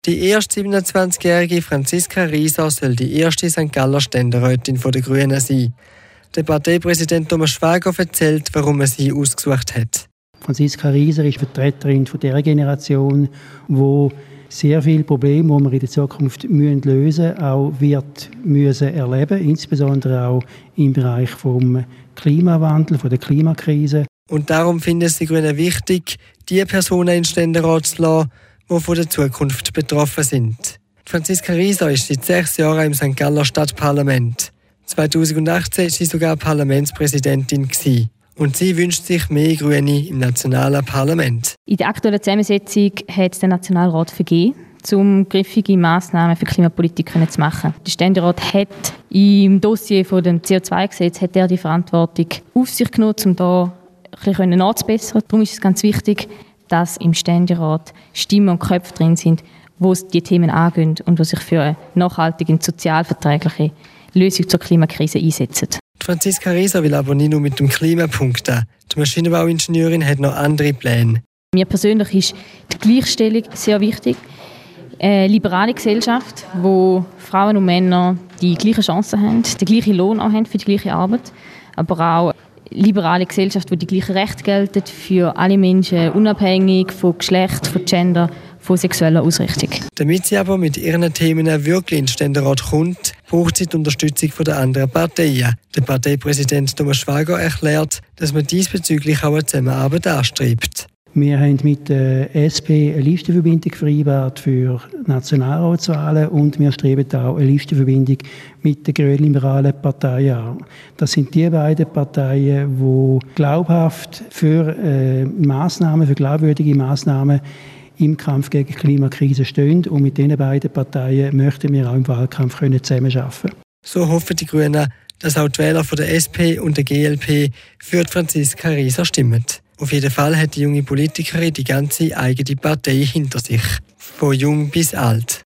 Die erst 27-jährige Franziska Rieser soll die erste St. Galler Ständerätin der Grünen sein. Der Parteipräsident Thomas Schwager erzählt, warum er sie ausgesucht hat. Franziska Rieser ist Vertreterin dieser Generation, die sehr viele Probleme, die wir in der Zukunft lösen müssen, auch müssen erleben, insbesondere auch im Bereich vom Klimawandel, von der Klimakrise. Und darum finden es die Grünen wichtig, die Personen in den Ständerat zu lassen, die von der Zukunft betroffen sind. Franziska Rieser ist seit 6 Jahren im St. Galler Stadtparlament. 2018 war sie sogar Parlamentspräsidentin. Und sie wünscht sich mehr Grüne im nationalen Parlament. In der aktuellen Zusammensetzung hat der Nationalrat vergeben, um griffige Massnahmen für Klimapolitik zu machen. Der Ständerat hat im Dossier von dem CO2-Gesetz die Verantwortung auf sich genommen, um da ein bisschen nachzubessern. Darum ist es ganz wichtig, dass im Ständerat Stimmen und Köpfe drin sind, die die Themen angehen und die sich für eine nachhaltige und sozialverträgliche Lösung zur Klimakrise einsetzen. Franziska Rieser will aber nicht nur mit dem Klima punkten. Die Maschinenbauingenieurin hat noch andere Pläne. Mir persönlich ist die Gleichstellung sehr wichtig. Eine liberale Gesellschaft, wo Frauen und Männer die gleichen Chancen haben, den gleichen Lohn auch haben für die gleiche Arbeit, aber auch eine liberale Gesellschaft, wo die gleichen Rechte gelten für alle Menschen, unabhängig von Geschlecht, von Gender, von sexueller Ausrichtung. Damit sie aber mit ihren Themen wirklich in den Ständerat kommt, braucht sie die Unterstützung der anderen Parteien. Der Parteipräsident Thomas Schwager erklärt, dass man diesbezüglich auch eine Zusammenarbeit anstrebt. Wir haben mit der SP eine Listenverbindung vereinbart für Nationalratswahlen und wir streben auch eine Listenverbindung mit der grünliberalen Partei an. Das sind die beiden Parteien, die glaubhaft für glaubwürdige Massnahmen im Kampf gegen die Klimakrise stehen. Und mit diesen beiden Parteien möchten wir auch im Wahlkampf zusammenarbeiten. So hoffen die Grünen, dass auch die Wähler von der SP und der GLP für Franziska Rieser stimmen. Auf jeden Fall hat die junge Politikerin die ganze eigene Partei hinter sich. Von jung bis alt.